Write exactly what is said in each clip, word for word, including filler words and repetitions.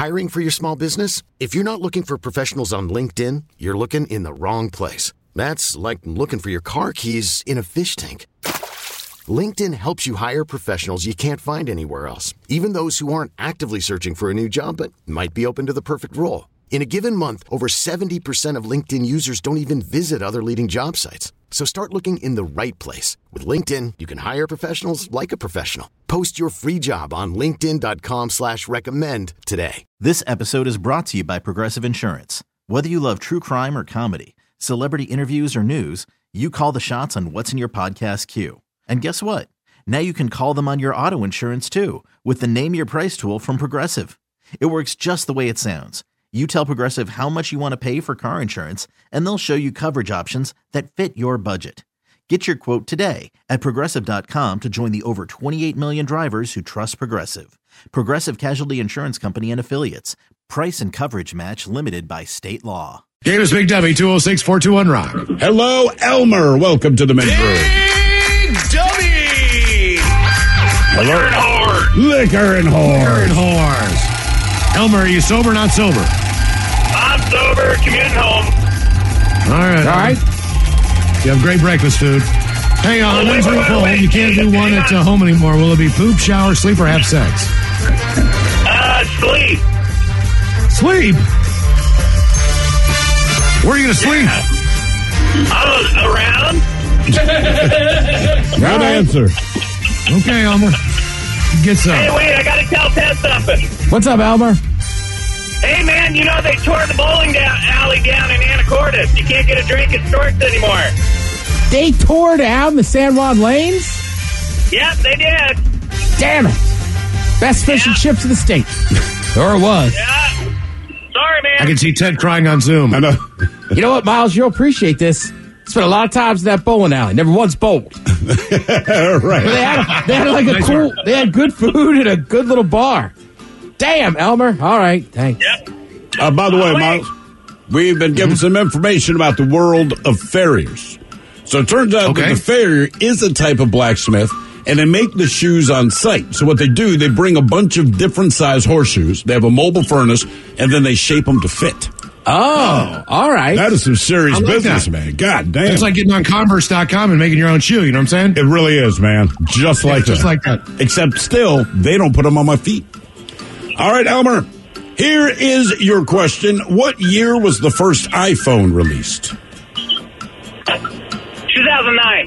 Hiring for your small business? If you're not looking for professionals on LinkedIn, you're looking in the wrong place. That's like looking for your car keys in a fish tank. LinkedIn helps you hire professionals you can't find anywhere else, even those who aren't actively searching for a new job but might be open to the perfect role. In a given month, over seventy percent of LinkedIn users don't even visit other leading job sites. So start looking in the right place. With LinkedIn, you can hire professionals like a professional. Post your free job on linkedin dot com slash recommend today. This episode is brought to you by Progressive Insurance. Whether you love true crime or comedy, celebrity interviews or news, you call the shots on what's in your podcast queue. And guess what? Now you can call them on your auto insurance too with the Name Your Price tool from Progressive. It works just the way it sounds. You tell Progressive how much you want to pay for car insurance, and they'll show you coverage options that fit your budget. Get your quote today at Progressive dot com to join the over twenty-eight million drivers who trust Progressive. Progressive Casualty Insurance Company and Affiliates. Price and coverage match limited by state law. Davis Big W, two oh six, four two one, rock. Hello, Elmer. Welcome to the men's room. Big W! Hello. Liquor and whore. Liquor and whore. Liquor and whores. Elmer, are you sober or not sober? I'm sober, commuting home. All right. All right. You have great breakfast food. Hang on, Oh, wait, men's wait, room wait, full. wait. You can't do one at uh, home anymore. Will it be poop, shower, sleep, or have sex? Uh, sleep. Sleep? Where are you going to sleep? I was around. Good answer. Okay, Elmer. Get some. Hey, wait, I gotta tell Ted something. What's up, Elmer? Hey, man, you know they tore the bowling down, alley down in Anacortes. You can't get a drink at Storks anymore. They tore down the San Juan Lanes? Yep, they did. Damn it. Best fish and Yeah. chips in the state. Or it was. Yeah. Sorry, man. I can see Ted crying on Zoom. I know. You know what, Miles? You'll appreciate this. Spent a lot of times in that bowling alley. Never once bowled. right. They had, they had like a Nice cool, work. they had good food and a good little bar. Damn, Elmer. All right, thanks. Yep. Uh, by the way, Oh, wait. Miles, we've been given some information about the world of farriers. So it turns out Okay. that the farrier is a type of blacksmith, and they make the shoes on site. So what they do, they bring a bunch of different size horseshoes. They have a mobile furnace, and then they shape them to fit. Oh, all right. That is some serious I like business, that. man. God damn. It's like getting on Converse dot com and making your own shoe. You know what I'm saying? It really is, man. Just like just that. like that. Except still, they don't put them on my feet. All right, Elmer. Here is your question. What year was the first iPhone released? two thousand nine.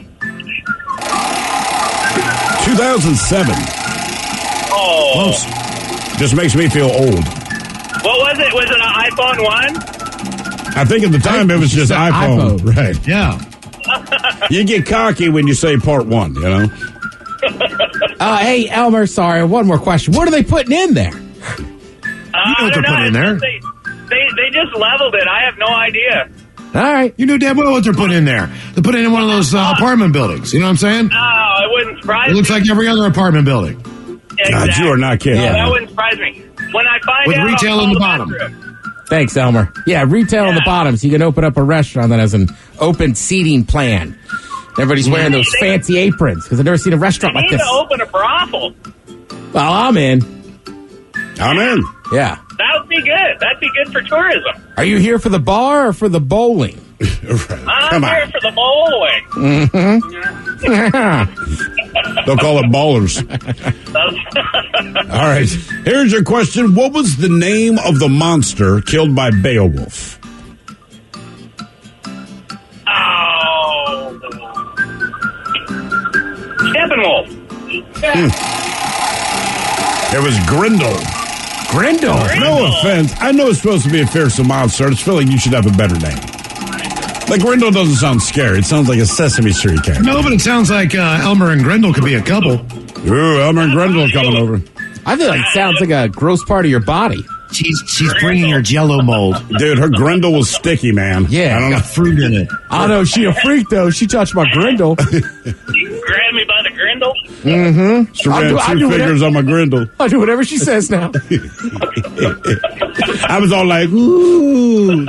two thousand seven. Oh. Close. Just makes me feel old. What was it? Was it an iPhone one? I think at the time it was just said iPhone. iPhone. Right. Yeah. You get cocky when you say part one, you know? Uh, hey, Elmer, sorry, one more question. What are they putting in there? Uh, know I what don't they're putting in there. They, they, they just leveled it. I have no idea. All right. You know damn well what they're putting in there. They're putting it in one of those uh, apartment buildings. You know what I'm saying? Oh, it wouldn't surprise It looks me. like every other apartment building. God, you are not kidding. No, Yeah. that wouldn't surprise me. When I find With out, retail I'll in the call bottom. bathroom. Thanks, Elmer. Yeah, retail on the Yeah. bottom, so you can open up a restaurant that has an open seating plan. Everybody's wearing those They- fancy aprons because I've never seen a They restaurant like need this. to open a brothel. Well, I'm in. I'm in. Yeah. That would be good. That'd be good for tourism. Are you here for the bar or for the bowling? Right. I'm Come here on. for the bowling. They'll call it ballers. All right. Here's your question. What was the name of the monster killed by Beowulf? Oh. Steppenwolf. It was Grendel. Grendel. No offense. I know it's supposed to be a fearsome monster. I just feel like you should have a better name. Like, Grendel doesn't sound scary. It sounds like a Sesame Street character. No, but it sounds like uh, Elmer and Grendel could be a couple. Ooh, Elmer and Grendel are coming over. I feel like it sounds like a gross part of your body. She's she's bringing her Jello mold. Dude, her Grendel was sticky, man. Yeah. I don't know. Got fruit in it. I know she a freak though. She touched my Grendel. You can grab me by the Grendel. She I'll ran do- I'll two do fingers on my Grendel. I do whatever she says now. I was all like, ooh.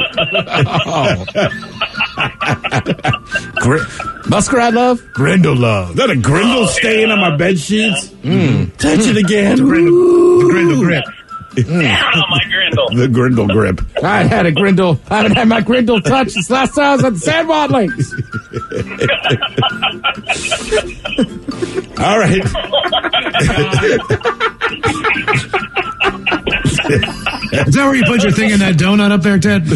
Gr- Muskrat love? Grendel love. Is that a Grendel stain on my bed sheets? Mm. Touch it again. Grendel, the Grendel grip. Down on my Grindle. The Grindle grip. I had a Grindle. I haven't had my Grindle touch since last time I was at the Sandwad Lakes. All right. Is that where you put your thing in that donut up there, Ted?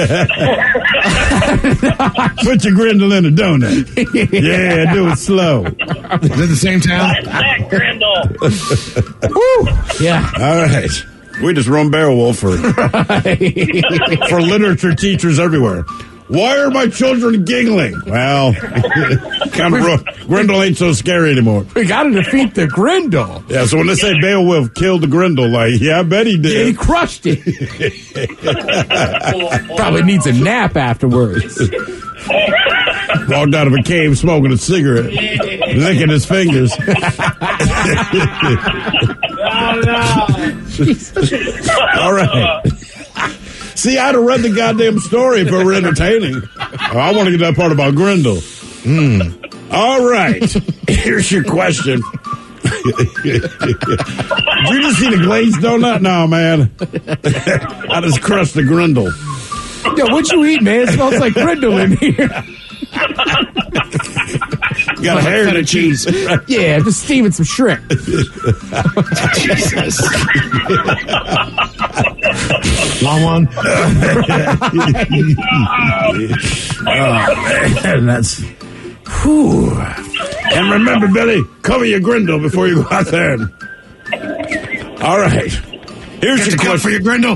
Put your Grindle in a donut. Yeah, do it slow. Is that the same town? That Grindle. Woo! Yeah. All right. We just run Beowulf for, for literature teachers everywhere. Why are my children giggling? Well, kind of Grindle ain't so scary anymore. We got to defeat the Grindle. Yeah, so when they say Beowulf killed the Grindle, like, yeah, I bet he did. Yeah, he crushed it. Probably needs a nap afterwards. Walked out of a cave smoking a cigarette, licking his fingers. Oh, no. All right. See, I'd have read the goddamn story if it were entertaining. Oh, I want to get that part about Grindle. Mm. All right. Here's your question. Did you just see the glazed donut? No, man. I just crushed the Grindle. Yo, what you eat, man? It smells like Grindle in here. Got a hair and cheese. Yeah, just steaming some shrimp. Jesus. Long one. Oh, man, that's... Whew. And remember, Billy, cover your Grindle before you go out there. All right. Here's your question for your Grindle.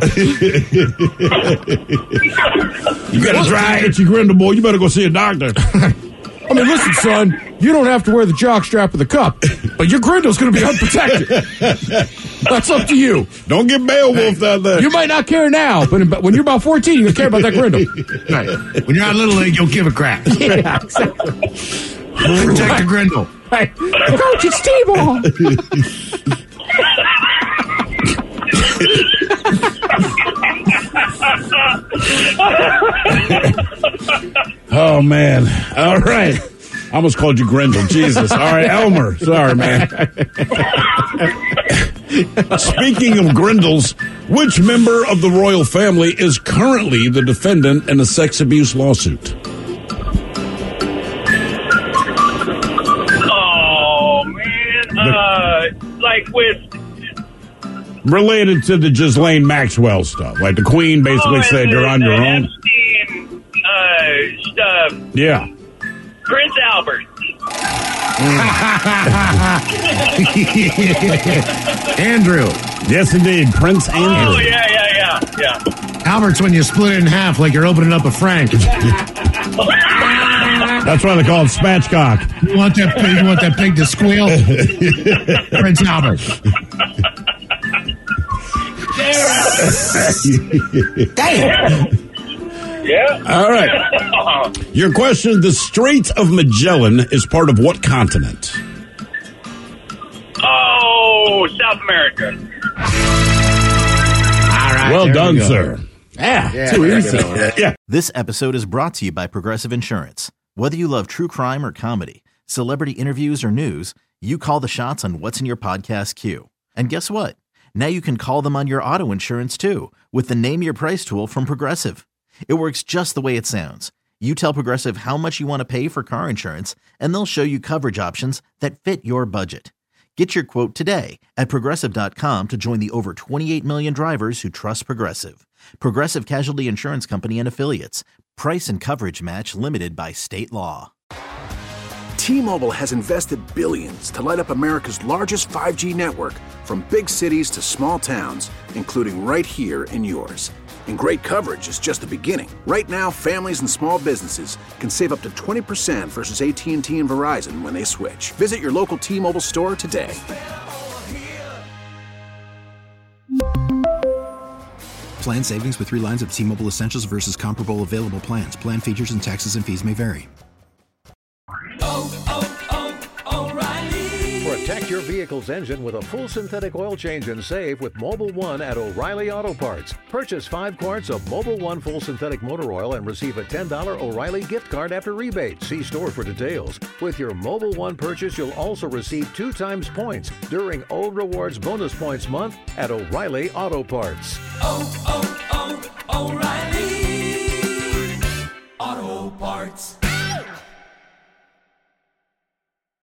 You got a dry, itchy Grindle, boy. You better go see a doctor. I mean, listen, son, you don't have to wear the jock strap of the cup, but your Grindle's going to be unprotected. That's up to you. Don't get Beowulf out there. You might not care now, but in, when you're about fourteen, you're going to care about that Grindle. Right. When you're out Little League, you'll give a crap. Yeah, exactly. Protect the Grindle. Hey, Coach, it's T-ball. Oh, man. All right. I almost called you Grindle. Jesus. All right, Elmer. Sorry, man. Speaking of Grindles, which member of the royal family is currently the defendant in a sex abuse lawsuit? Oh, man. Uh, like with... Related to the Ghislaine Maxwell stuff. Like the Queen basically oh, said, the, you're on the your own. Epstein, uh, stuff. Yeah. Prince Albert. Andrew. Yes, indeed. Prince Andrew. Oh, yeah, yeah, yeah, yeah. Albert's when you split it in half like you're opening up a frank. That's why they call it spatchcock. You want that pig, you want that pig to squeal? Prince Albert. Damn. Yeah. All right. Your question, the Strait of Magellan is part of what continent? Oh, South America. All right. Well done, we sir. Yeah, Yeah, too there easy. you go. Yeah. This episode is brought to you by Progressive Insurance. Whether you love true crime or comedy, celebrity interviews or news, you call the shots on what's in your podcast queue. And guess what? Now you can call them on your auto insurance too with the Name Your Price tool from Progressive. It works just the way it sounds. You tell Progressive how much you want to pay for car insurance, and they'll show you coverage options that fit your budget. Get your quote today at Progressive dot com to join the over twenty-eight million drivers who trust Progressive. Progressive Casualty Insurance Company and Affiliates. Price and coverage match limited by state law. T-Mobile has invested billions to light up America's largest five G network, from big cities to small towns, including right here in yours. And great coverage is just the beginning. Right now, families and small businesses can save up to twenty percent versus A T and T and Verizon when they switch. Visit your local T-Mobile store today. Plan savings with three lines of T-Mobile Essentials versus comparable available plans. Plan features and taxes and fees may vary. Oh, oh, oh, O'Reilly. Protect your vehicle's engine with a full synthetic oil change and save with Mobil one at O'Reilly Auto Parts. Purchase five quarts of Mobil one full synthetic motor oil and receive a ten dollars O'Reilly gift card after rebate. See store for details. With your Mobil one purchase, you'll also receive two times points during O Rewards Bonus Points Month at O'Reilly Auto Parts. Oh, oh